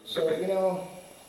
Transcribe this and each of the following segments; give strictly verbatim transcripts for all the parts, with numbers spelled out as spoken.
So, you know,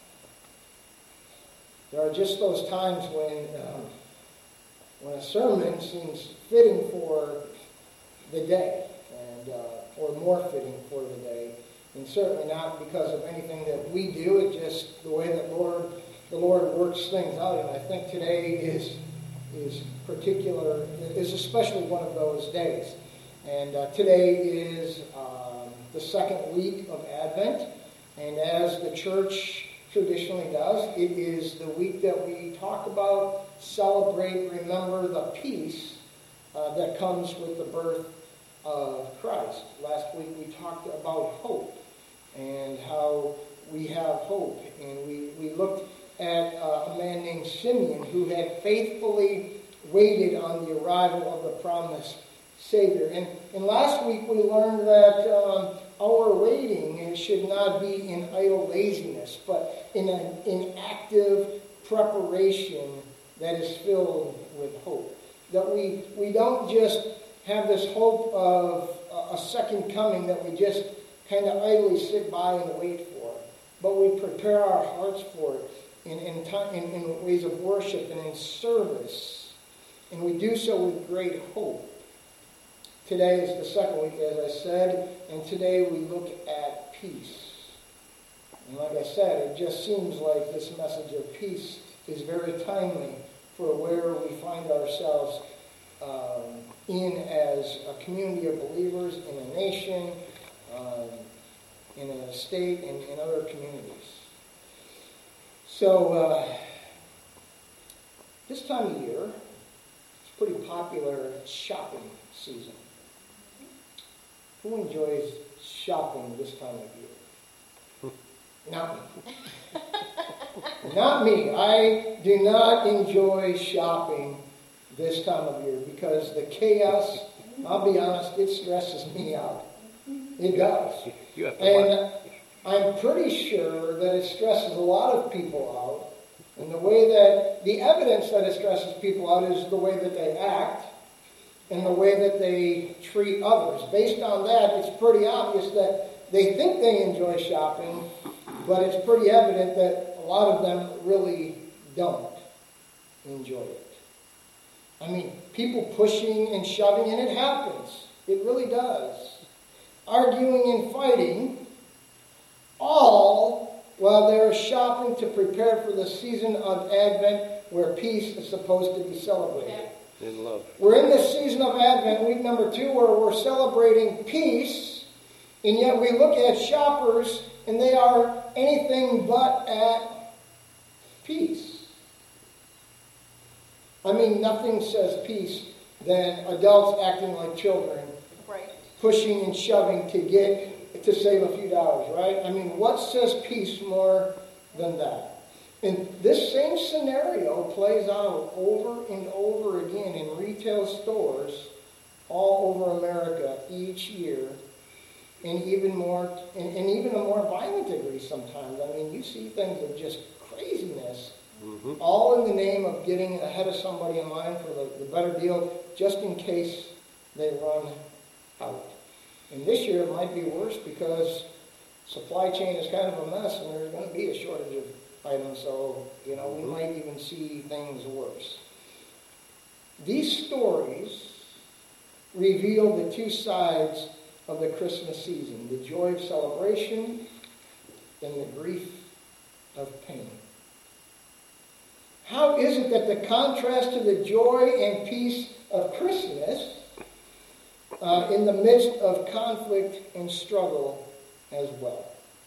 there are just those times when um, when a sermon seems fitting for the day, and uh, or more fitting for the day, and certainly not because of anything that we do. It's just the way that Lord, the Lord works things out. And I think today is is particular, is especially one of those days. And uh, today is um, the second week of Advent, and as the church traditionally does, it is the week that we talk about, celebrate, remember the peace uh, that comes with the birth of Christ. Last week we talked about hope and how we have hope, and we, we looked at uh, a man named Simeon who had faithfully waited on the arrival of the promised Savior. And, and last week we learned that um, our waiting should not be in idle laziness, but in an in active preparation that is filled with hope. That we, we don't just have this hope of a second coming that we just kind of idly sit by and wait for, but we prepare our hearts for it in, in, time, in, in ways of worship and in service, and we do so with great hope. Today is the second week, as I said, and today we look at peace. And like I said, it just seems like this message of peace is very timely for where we find ourselves um, in as a community of believers, in a nation, um, in a state, and in other communities. So, uh, this time of year, it's pretty popular shopping season. Who enjoys shopping this time of year? Not me. Not me. I do not enjoy shopping this time of year because the chaos, I'll be honest, it stresses me out. It does. You have to and I'm pretty sure that it stresses a lot of people out. And the way that, the evidence that it stresses people out is the way that they act and the way that they treat others. Based on that, it's pretty obvious that they think they enjoy shopping, but it's pretty evident that a lot of them really don't enjoy it. I mean, people pushing and shoving, and it happens. It really does. Arguing and fighting, all while they're shopping to prepare for the season of Advent where peace is supposed to be celebrated. In love. We're in this season of Advent, week number two, where we're celebrating peace, and yet we look at shoppers, and they are anything but at peace. I mean, nothing says peace than adults acting like children, right, pushing and shoving to get to save a few dollars, right? I mean, what says peace more than that? And this same scenario plays out over and over again in retail stores all over America each year, and even more, and, and even a more violent degree sometimes. I mean, you see things of just craziness, mm-hmm. all in the name of getting ahead of somebody in line for the, the better deal, just in case they run out. And this year it might be worse because supply chain is kind of a mess, and there's going to be a shortage of items, so, you know, we might even see things worse. These stories reveal the two sides of the Christmas season, the joy of celebration and the grief of pain. How is it that the contrast to the joy and peace of Christmas uh, in the midst of conflict and struggle as well?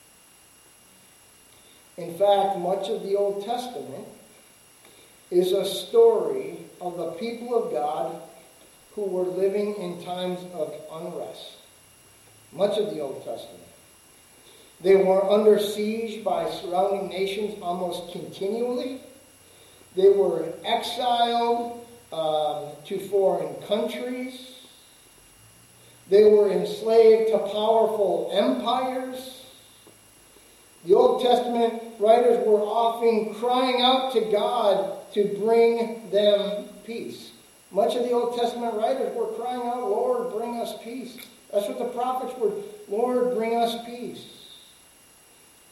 In fact, much of the Old Testament is a story of the people of God who were living in times of unrest. Much of the Old Testament. They were under siege by surrounding nations almost continually. They were exiled um, to foreign countries. They were enslaved to powerful empires. The Old Testament writers were often crying out to God to bring them peace. Much of the Old Testament writers were crying out, Lord, bring us peace. That's what the prophets were, Lord, bring us peace.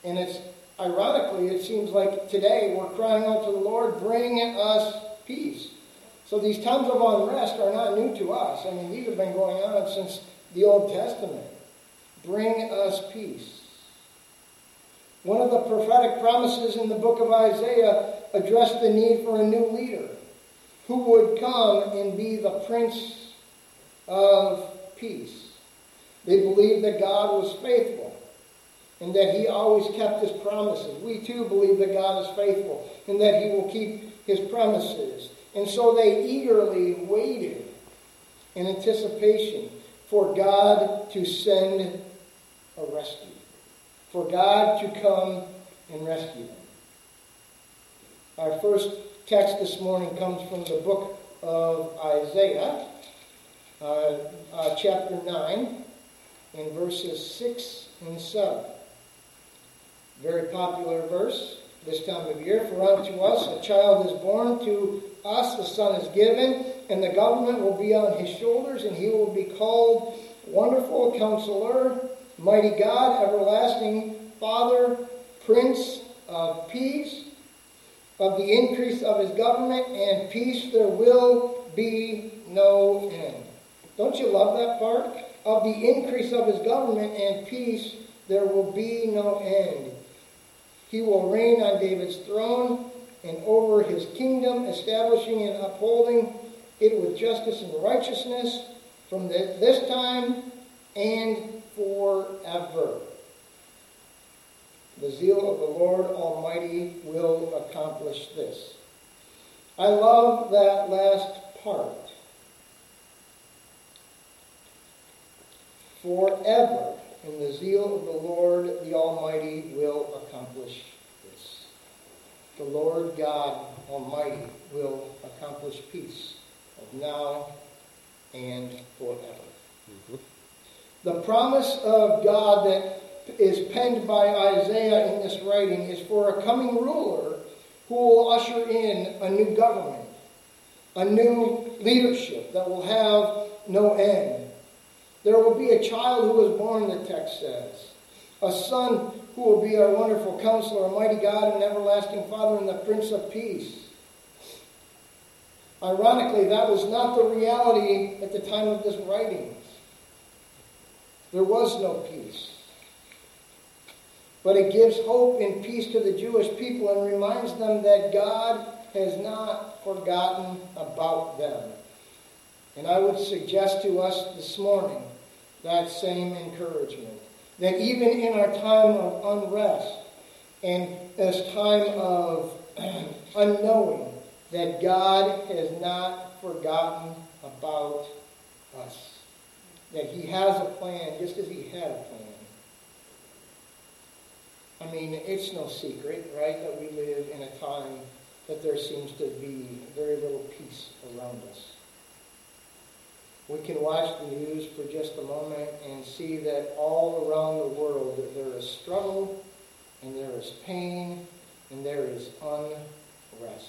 And it's ironically, it seems like today we're crying out to the Lord, bring us peace. So these times of unrest are not new to us. I mean, these have been going on since the Old Testament. Bring us peace. One of the prophetic promises in the book of Isaiah addressed the need for a new leader who would come and be the Prince of Peace. They believed that God was faithful and that he always kept his promises. We too believe that God is faithful and that he will keep his promises. And so they eagerly waited in anticipation for God to send a rescue, for God to come and rescue them. Our first text this morning comes from the book of Isaiah, uh, uh, chapter nine, in verses six and seven. Very popular verse this time of year. For unto us a child is born, to us a son is given, and the government will be on his shoulders, and he will be called Wonderful Counselor, Mighty God, Everlasting Father, Prince of Peace. Of the increase of his government and peace there will be no end. Don't you love that part? Of the increase of his government and peace there will be no end. He will reign on David's throne and over his kingdom, establishing and upholding it with justice and righteousness from the, this time and forever. The zeal of the Lord Almighty will accomplish this. I love that last part. Forever, in the zeal of the Lord the Almighty will accomplish this. The Lord God Almighty will accomplish peace of now and forever. Mm-hmm. The promise of God that is penned by Isaiah in this writing is for a coming ruler who will usher in a new government, a new leadership that will have no end. There will be a child who is born, the text says, a son who will be our wonderful counselor, a mighty God and everlasting Father, and the Prince of Peace. Ironically, that was not the reality at the time of this writing. There was no peace. But it gives hope and peace to the Jewish people and reminds them that God has not forgotten about them. And I would suggest to us this morning that same encouragement. That even in our time of unrest and this time of unknowing, that God has not forgotten about us. That he has a plan just as he had a plan. I mean, it's no secret, right, that we live in a time that there seems to be very little peace around us. We can watch the news for just a moment and see that all around the world that there is struggle, and there is pain, and there is unrest.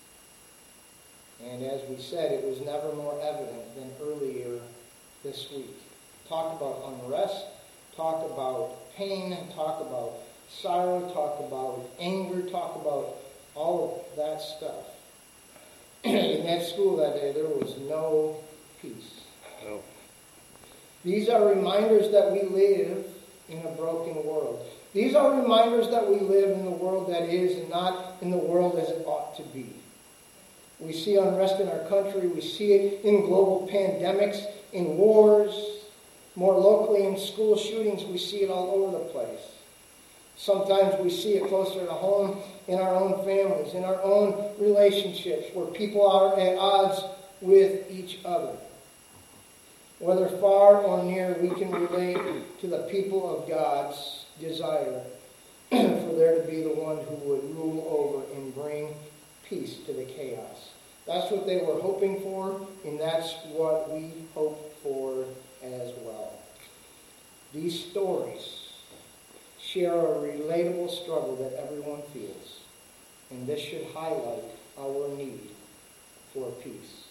And as we said, it was never more evident than earlier this week. Talk about unrest, talk about pain, talk about sorrow, talk about anger, talk about all of that stuff. In that school that day, there was no peace. No. These are reminders that we live in a broken world. These are reminders that we live in the world that is and not in the world as it ought to be. We see unrest in our country. We see it in global pandemics, in wars. More locally, in school shootings, we see it all over the place. Sometimes we see it closer to home in our own families, in our own relationships, where people are at odds with each other. Whether far or near, we can relate to the people of God's desire for there to be the one who would rule over and bring peace to the chaos. That's what they were hoping for, and that's what we hope for as well. These stories share a relatable struggle that everyone feels, and this should highlight our need for peace.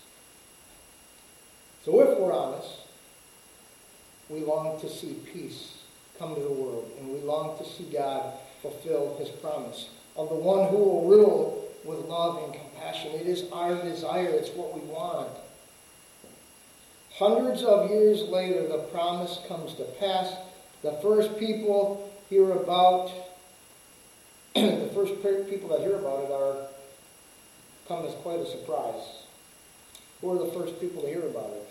So if we're honest, we long to see peace come to the world, and we long to see God fulfill his promise of the one who will rule with love and compassion. It is our desire. It's what we want. Hundreds of years later, the promise comes to pass. The first people hear about, the first people that hear about it are come as quite a surprise. Who are the first people to hear about it?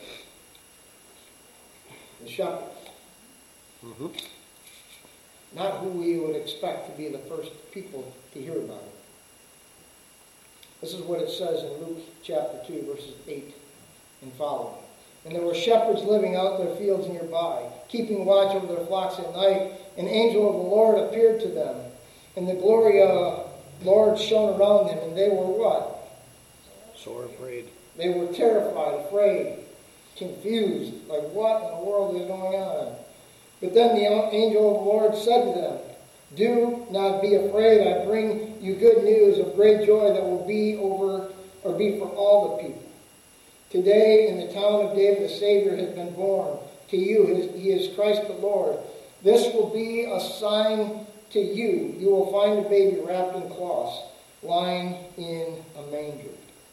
The shepherds. Mm-hmm. Not who we would expect to be the first people to hear about it. This is what it says in Luke chapter two, verses eight and following. And there were shepherds living out in their fields nearby, keeping watch over their flocks at night. An angel of the Lord appeared to them, and the glory of the Lord shone around them, and they were what? Sore afraid. They were terrified, afraid, confused, like what in the world is going on? But then the angel of the Lord said to them, "Do not be afraid. I bring you good news of great joy that will be over or be for all the people. Today in the town of David a Savior has been born. To you he is Christ the Lord. This will be a sign to you. You will find a baby wrapped in cloths, lying in a manger."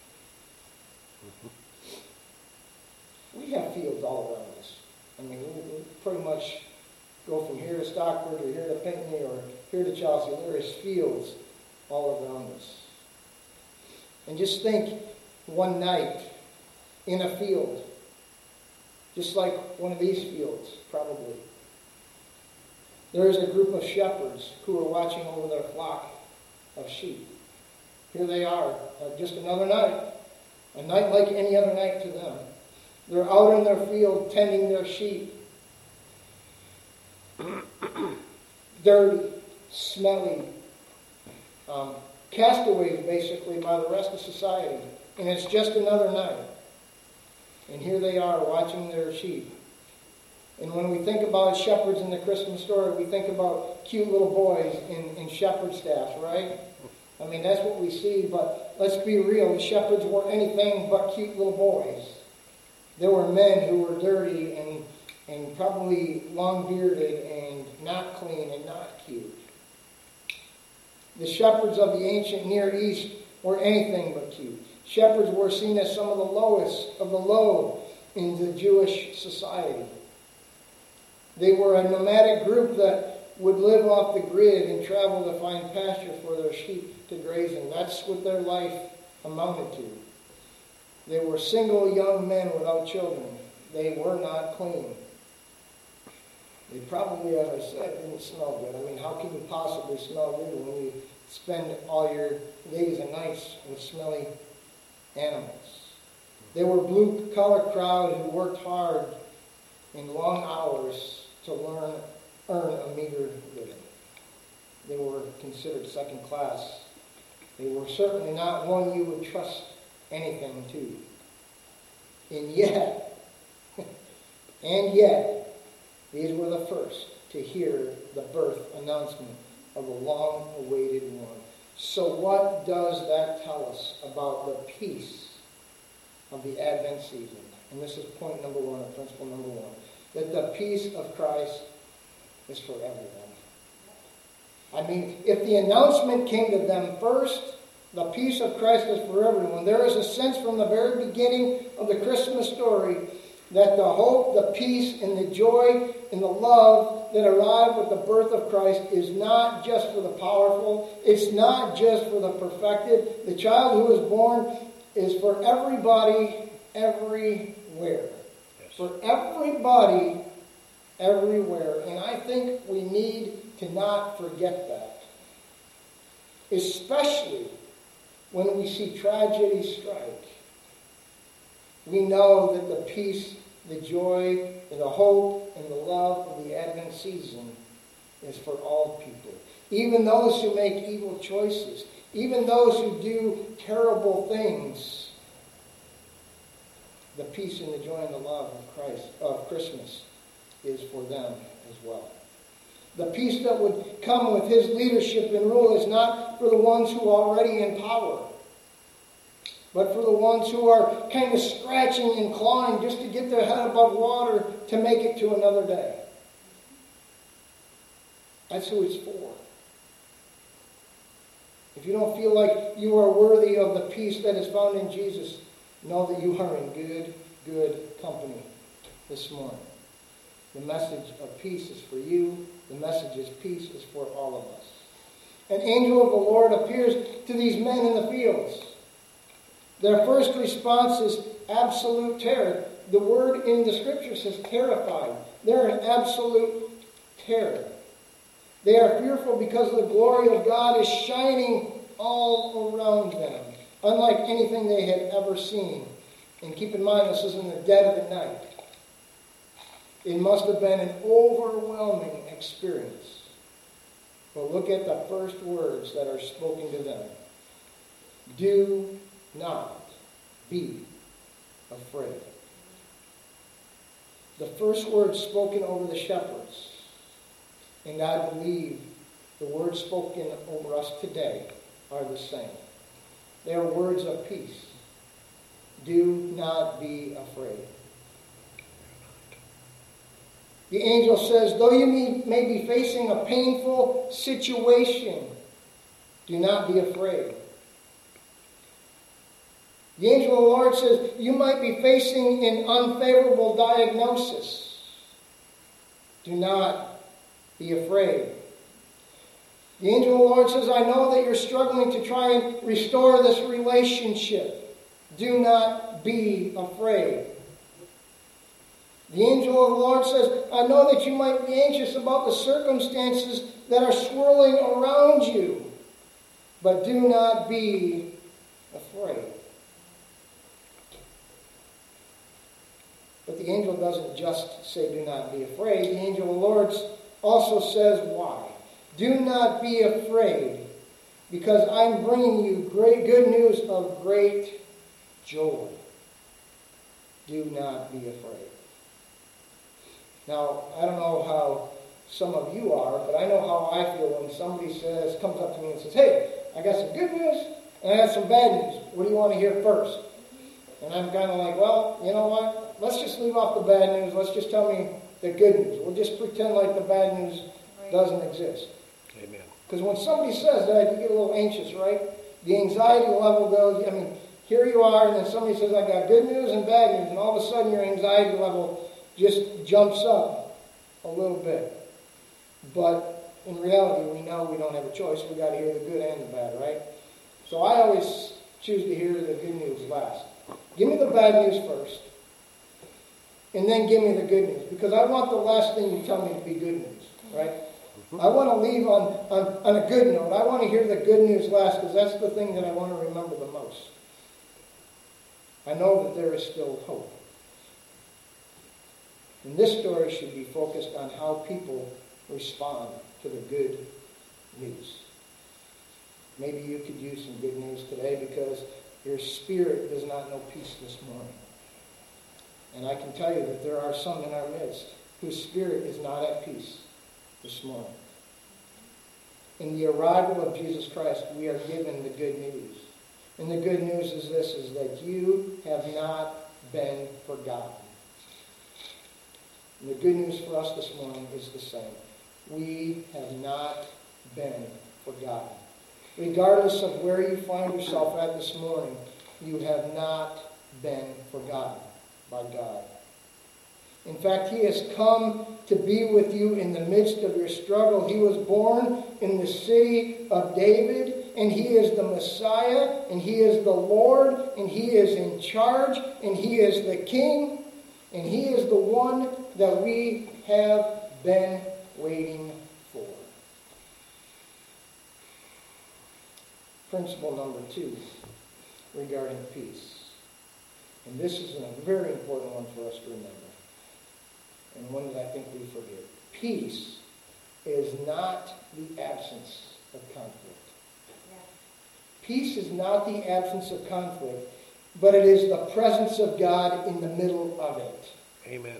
We have fields all around us. I mean, we pretty much go from here to Stockbridge or here to Pinckney or here to Chelsea. There is fields all around us. And just think, one night in a field, just like one of these fields, probably, there is a group of shepherds who are watching over their flock of sheep. Here they are, uh, just another night, a night like any other night to them. They're out in their field tending their sheep. Dirty, smelly, um, castaways basically by the rest of society. And it's just another night. And here they are watching their sheep. And when we think about shepherds in the Christmas story, we think about cute little boys in, in shepherd staffs, right? I mean, that's what we see, but let's be real. The shepherds were anything but cute little boys. There were men who were dirty and, and probably long-bearded and not clean and not cute. The shepherds of the ancient Near East were anything but cute. Shepherds were seen as some of the lowest of the low in the Jewish society. They were a nomadic group that would live off the grid and travel to find pasture for their sheep to graze in. That's what their life amounted to. They were single young men without children. They were not clean. They probably, as I said, didn't smell good. I mean, how can you possibly smell good when you spend all your days and nights with smelly animals? They were a blue-collar crowd who worked hard in long hours to learn, earn a meager living. They were considered second class. They were certainly not one you would trust anything to. And yet, and yet, these were the first to hear the birth announcement of the long-awaited one. So what does that tell us about the peace of the Advent season? And this is point number one, or principle number one. That the peace of Christ is for everyone. I mean, if the announcement came to them first, the peace of Christ is for everyone. There is a sense from the very beginning of the Christmas story that the hope, the peace, and the joy and the love that arrive with the birth of Christ is not just for the powerful. It's not just for the perfected. The child who is born is for everybody, everywhere. Yes. For everybody, everywhere. And I think we need to not forget that. Especially when we see tragedy strike. We know that the peace, the joy, and the hope, and the love of the Advent season is for all people. Even those who make evil choices, even those who do terrible things, the peace and the joy and the love of Christ, of Christmas, is for them as well. The peace that would come with his leadership and rule is not for the ones who are already in power, but for the ones who are kind of scratching and clawing just to get their head above water to make it to another day. That's who it's for. if you don't feel like you are worthy of the peace that is found in Jesus, know that you are in good, good company this morning. The message of peace is for you. The message is peace is for all of us. An angel of the Lord appears to these men in the fields. Their first response is absolute terror. The word in the scripture says terrified. They're in absolute terror. They are fearful because the glory of God is shining all around them, unlike anything they had ever seen. And keep in mind, this is in the dead of the night. It must have been an overwhelming experience. But look at the first words that are spoken to them. Do not be afraid. The first words spoken over the shepherds, and I believe the words spoken over us today are the same. They are words of peace. Do not be afraid. The angel says, though you may be facing a painful situation, do not be afraid. The angel of the Lord says, you might be facing an unfavorable diagnosis. Do not be afraid. The angel of the Lord says, I know that you're struggling to try and restore this relationship. Do not be afraid. The angel of the Lord says, I know that you might be anxious about the circumstances that are swirling around you, but do not be afraid. But the angel doesn't just say, do not be afraid. The angel of the Lord also says, why? Do not be afraid, because I'm bringing you great good news of great joy. Do not be afraid. Now, I don't know how some of you are, but I know how I feel when somebody says, comes up to me and says, hey, I got some good news and I got some bad news. What do you want to hear first? And I'm kind of like, well, you know what? Let's just leave off the bad news. Let's just tell me the good news. We'll just pretend like the bad news doesn't exist. Amen. Because when somebody says that, you get a little anxious, right? The anxiety level goes, I mean, here you are, and then somebody says, I got good news and bad news, and all of a sudden your anxiety level just jumps up a little bit. But in reality, we know we don't have a choice. We got to hear the good and the bad, right? So I always choose to hear the good news last. Give me the bad news first, and then give me the good news, because I want the last thing you tell me to be good news, right? Mm-hmm. I want to leave on, on, on a good note. I want to hear the good news last, because that's the thing that I want to remember the most. I know that there is still hope. And this story should be focused on how people respond to the good news. Maybe you could use some good news today because your spirit does not know peace this morning. And I can tell you that there are some in our midst whose spirit is not at peace this morning. In the arrival of Jesus Christ, we are given the good news. And the good news is this, is that you have not been forgotten. And the good news for us this morning is the same. We have not been forgotten. Regardless of where you find yourself at this morning, you have not been forgotten by God. In fact, He has come to be with you in the midst of your struggle. He was born in the city of David, and He is the Messiah, and He is the Lord, and He is in charge, and He is the King, and He is the one that we have been waiting for. Principle number two regarding peace. And this is a very important one for us to remember. And one that I think we forget. Peace is not the absence of conflict. Yeah. Peace is not the absence of conflict, but it is the presence of God in the middle of it. Amen.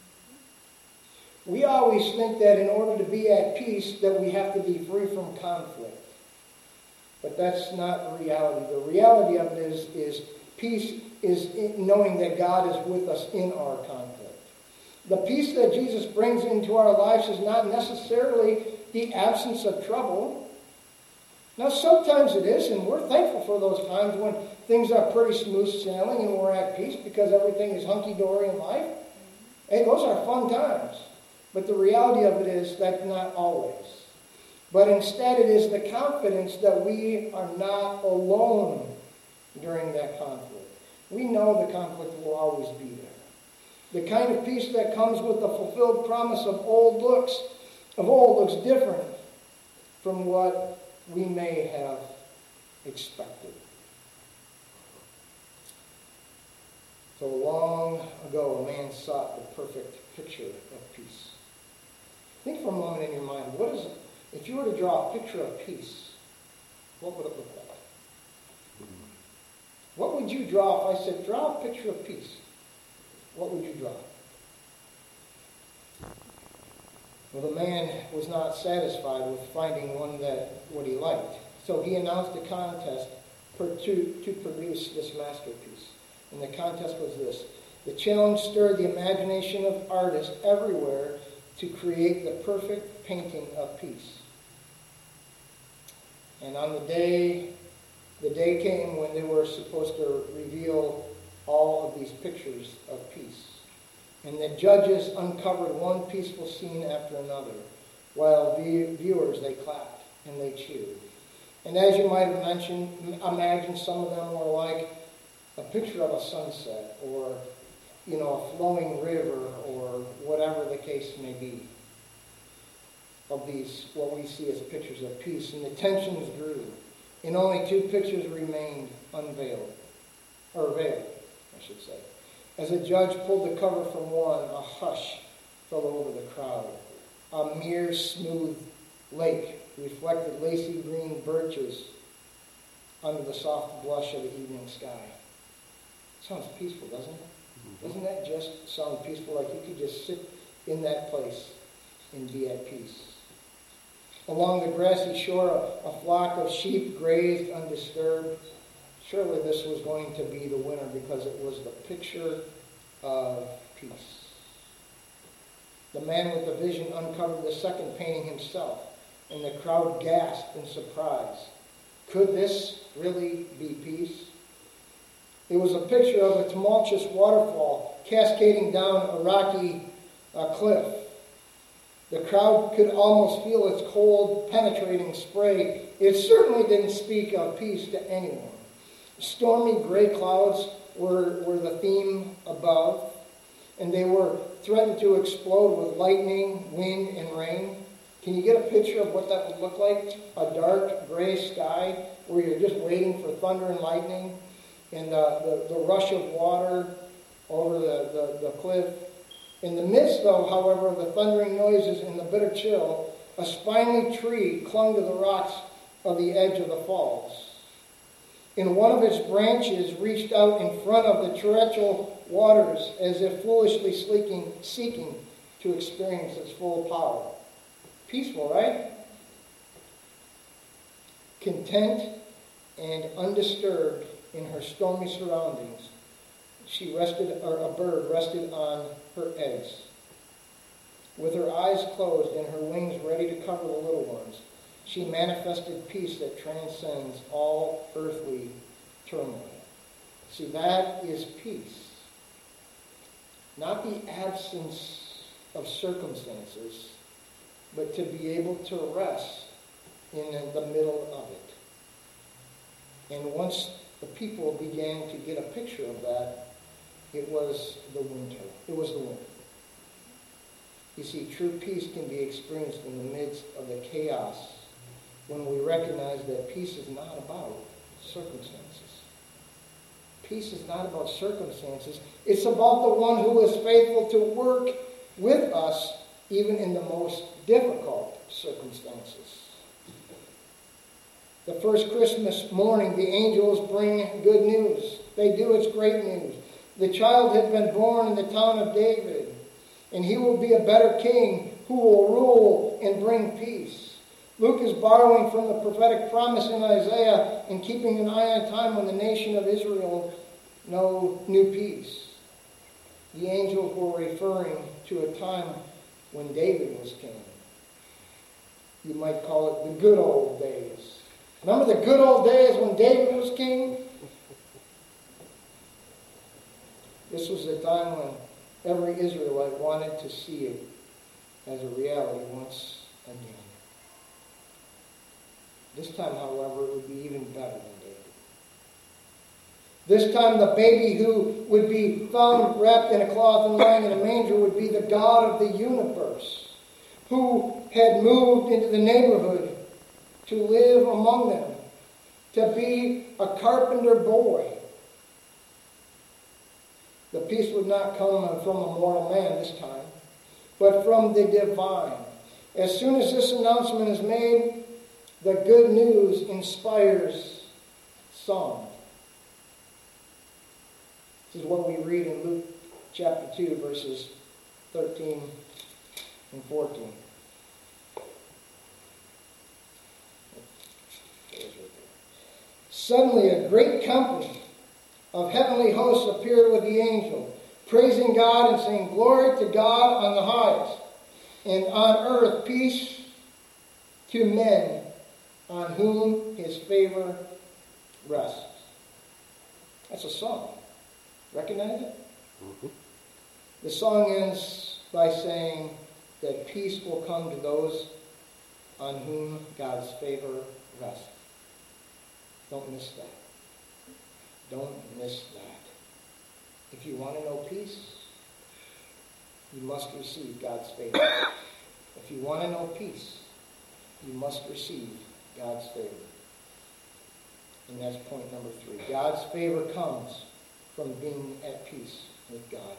We always think that in order to be at peace, that we have to be free from conflict. But that's not the reality. The reality of it is, is peace is knowing that God is with us in our conflict. The peace that Jesus brings into our lives is not necessarily the absence of trouble. Now, sometimes it is, and we're thankful for those times when things are pretty smooth sailing and we're at peace because everything is hunky-dory in life. Hey, those are fun times. But the reality of it is that's not always. But instead it is the confidence that we are not alone during that conflict. We know the conflict will always be there. The kind of peace that comes with the fulfilled promise of old looks, of old looks different from what we may have expected. So long ago, a man sought the perfect picture of peace. Think for a moment in your mind, what is it? If you were to draw a picture of peace, what would it look like? What would you draw if I said, draw a picture of peace? What would you draw? Well, the man was not satisfied with finding one that what he liked. So he announced a contest for, to, to produce this masterpiece. And the contest was this. The challenge stirred the imagination of artists everywhere to create the perfect painting of peace. And on the day, the day came when they were supposed to reveal all of these pictures of peace. And the judges uncovered one peaceful scene after another, while view- viewers, they clapped and they cheered. And as you might have mentioned, imagine some of them were like a picture of a sunset, or, you know, a flowing river, or whatever the case may be. Of these, what we see as pictures of peace. And the tensions grew. And only two pictures remained unveiled. Or veiled, I should say. As a judge pulled the cover from one, a hush fell over the crowd. A mere smooth lake reflected lacy green birches under the soft blush of the evening sky. Sounds peaceful, doesn't it? Mm-hmm. Doesn't that just sound peaceful? Like you could just sit in that place and be at peace. Along the grassy shore, a, a flock of sheep grazed undisturbed. Surely this was going to be the winner because it was the picture of peace. The man with the vision uncovered the second painting himself, and the crowd gasped in surprise. Could this really be peace? It was a picture of a tumultuous waterfall cascading down a rocky uh, cliff. The crowd could almost feel its cold, penetrating spray. It certainly didn't speak of peace to anyone. Stormy gray clouds were, were the theme above, and they were threatened to explode with lightning, wind, and rain. Can you get a picture of what that would look like? A dark gray sky where you're just waiting for thunder and lightning, and the, the, the rush of water over the, the, the cliff. In the midst, though, however, of the thundering noises and the bitter chill, a spiny tree clung to the rocks of the edge of the falls. And one of its branches reached out in front of the torrential waters as if foolishly seeking, seeking to experience its full power. Peaceful, right? Content and undisturbed in her stormy surroundings, she rested, or a bird rested on her eggs. With her eyes closed and her wings ready to cover the little ones, she manifested peace that transcends all earthly turmoil. See, that is peace. Not the absence of circumstances, but to be able to rest in the middle of it. And once the people began to get a picture of that, it was the winter. It was the winter. You see, true peace can be experienced in the midst of the chaos when we recognize that peace is not about circumstances. Peace is not about circumstances. It's about the one who is faithful to work with us even in the most difficult circumstances. The first Christmas morning, the angels bring good news. They do. It's great news. The child had been born in the town of David, and he will be a better king who will rule and bring peace. Luke is borrowing from the prophetic promise in Isaiah and keeping an eye on time when the nation of Israel know new peace. The angels were referring to a time when David was king. You might call it the good old days. Remember the good old days when David was king? This was the time when every Israelite wanted to see it as a reality once again. This time, however, it would be even better than David. This time the baby who would be found wrapped in a cloth and lying in a manger would be the God of the universe, who had moved into the neighborhood to live among them, to be a carpenter boy. The peace would not come from a mortal man this time, but from the divine. As soon as this announcement is made, the good news inspires song. This is what we read in Luke chapter two, verses thirteen and fourteen. Suddenly a great company of heavenly hosts appeared with the angel, praising God and saying, "Glory to God on the highest, and on earth peace to men on whom his favor rests." That's a song. Recognize it? Mm-hmm. The song ends by saying that peace will come to those on whom God's favor rests. Don't miss that. Don't miss that. If you want to know peace, you must receive God's favor. If you want to know peace, you must receive God's favor. And that's point number three. God's favor comes from being at peace with God.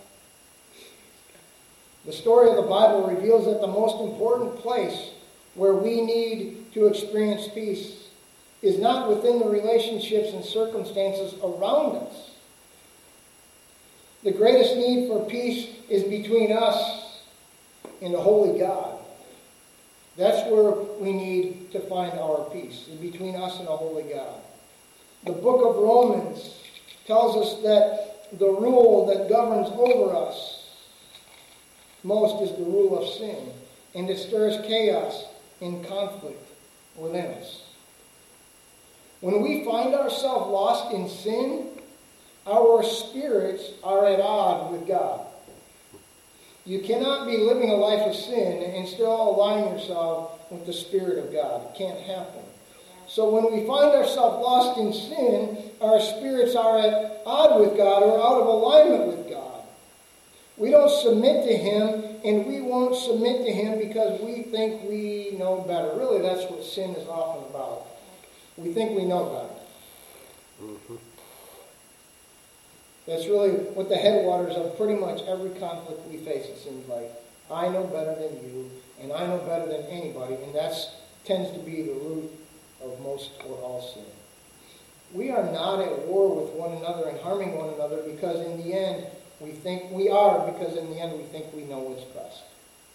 The story of the Bible reveals that the most important place where we need to experience peace is not within the relationships and circumstances around us. The greatest need for peace is between us and the holy God. That's where we need to find our peace, is between us and the holy God. The book of Romans tells us that the rule that governs over us most is the rule of sin, and it stirs chaos and conflict within us. When we find ourselves lost in sin, our spirits are at odds with God. You cannot be living a life of sin and still align yourself with the Spirit of God. It can't happen. So when we find ourselves lost in sin, our spirits are at odds with God or out of alignment with God. We don't submit to Him, and we won't submit to Him because we think we know better. Really, that's what sin is often about. We think we know better. Mm-hmm. That's really what the headwaters of pretty much every conflict we face, it seems like. I know better than you, and I know better than anybody, and that tends to be the root of most or all sin. We are not at war with one another and harming one another because in the end we think we are, because in the end we think we know what's best.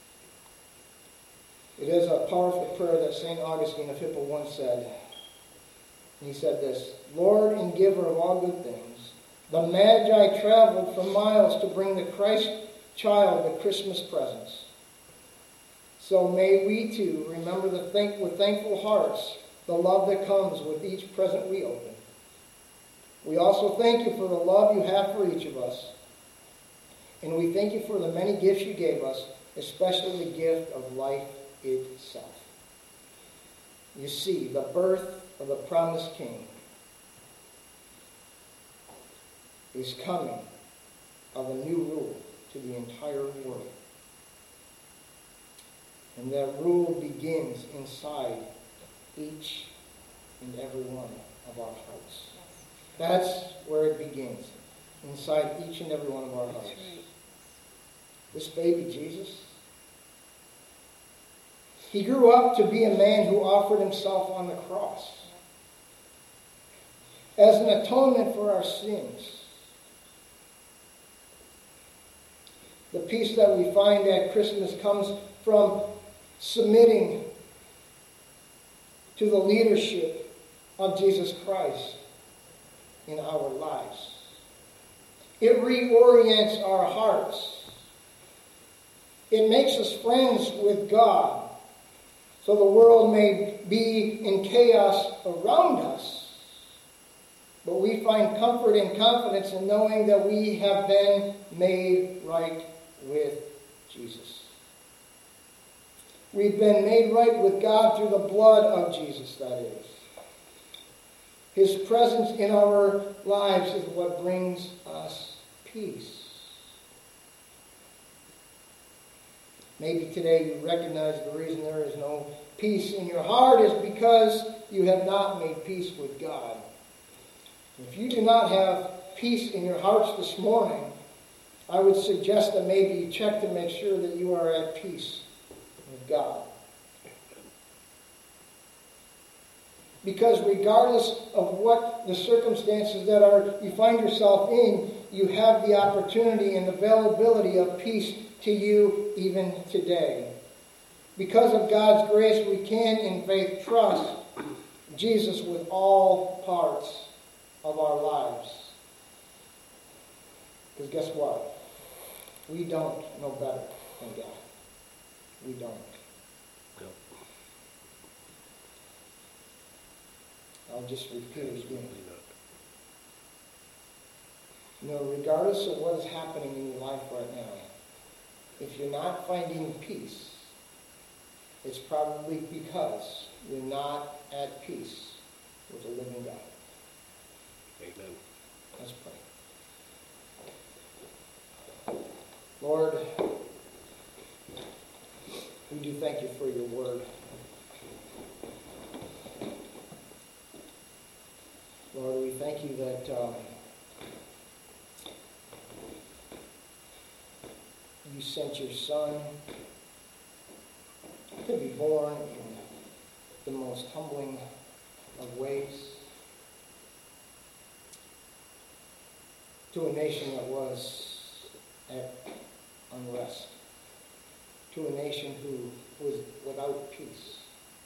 It is a powerful prayer that Saint Augustine of Hippo once said. He said this: "Lord and giver of all good things, the Magi traveled for miles to bring the Christ child the Christmas presents. So may we too remember the thank, with thankful hearts the love that comes with each present we open. We also thank you for the love you have for each of us. And we thank you for the many gifts you gave us, especially the gift of life itself." You see, the birth of the promised King is coming of a new rule to the entire world. And that rule begins inside each and every one of our hearts. That's where it begins, inside each and every one of our hearts. This baby Jesus, he grew up to be a man who offered himself on the cross as an atonement for our sins. The peace that we find at Christmas comes from submitting to the leadership of Jesus Christ in our lives. It reorients our hearts. It makes us friends with God So the world may be in chaos around us, but we find comfort and confidence in knowing that we have been made right with Jesus. We've been made right with God through the blood of Jesus, that is. His presence in our lives is what brings us peace. Maybe today you recognize the reason there is no peace in your heart is because you have not made peace with God. If you do not have peace in your hearts this morning, I would suggest that maybe you check to make sure that you are at peace with God. Because regardless of what the circumstances that are you find yourself in, you have the opportunity and availability of peace to you even today. Because of God's grace, we can in faith trust Jesus with all parts of our lives. Because guess what? We don't know better than God. We don't. Yep. I'll just repeat it again. You know, regardless of what is happening in your life right now, if you're not finding peace, it's probably because you're not at peace with the living God. Amen. Let's pray. Lord, we do thank you for your word. Lord, we thank you that um, you sent your Son to be born in the most humbling of ways to a nation that was at unrest, to a nation who was without peace,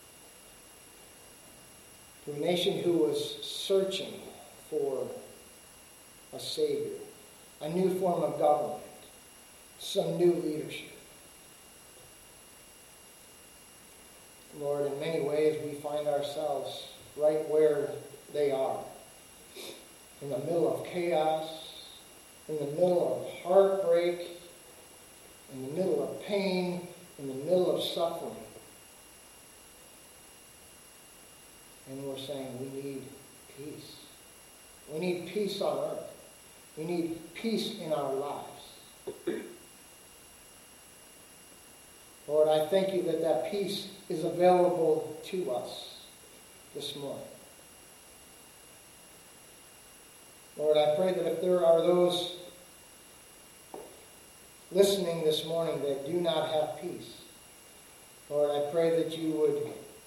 to a nation who was searching for a Savior, a new form of government, some new leadership. Lord, in many ways we find ourselves right where they are, in the middle of chaos, in the middle of heartbreak, in the middle of pain, in the middle of suffering. And we're saying we need peace. We need peace on earth. We need peace in our lives. Lord, I thank you that that peace is available to us this morning. Lord, I pray that if there are those listening this morning that do not have peace, Lord, I pray that you would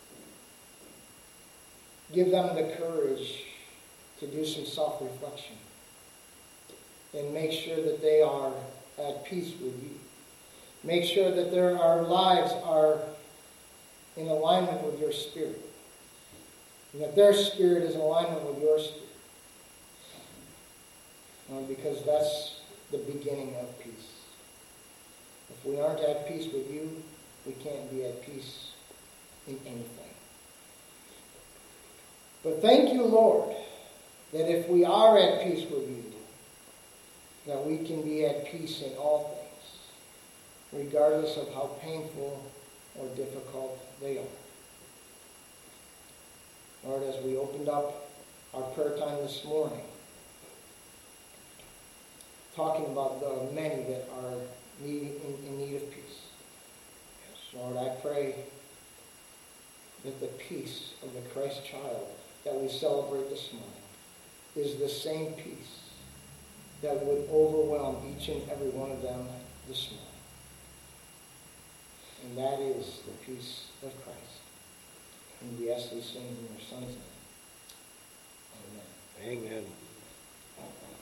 give them the courage to do some self-reflection and make sure that they are at peace with you. Make sure that their, our lives are in alignment with your Spirit. And that their spirit is in alignment with your Spirit. Uh, because that's the beginning of peace. If we aren't at peace with you, we can't be at peace in anything. But thank you, Lord, that if we are at peace with you, that we can be at peace in all things, regardless of how painful or difficult they are. Lord, as we opened up our prayer time this morning, talking about the many that are needing, in, in need of peace. Yes. Lord, I pray that the peace of the Christ child that we celebrate this morning is the same peace that would overwhelm each and every one of them this morning. And that is the peace of Christ. And we ask these things in your Son's name. Amen. Amen.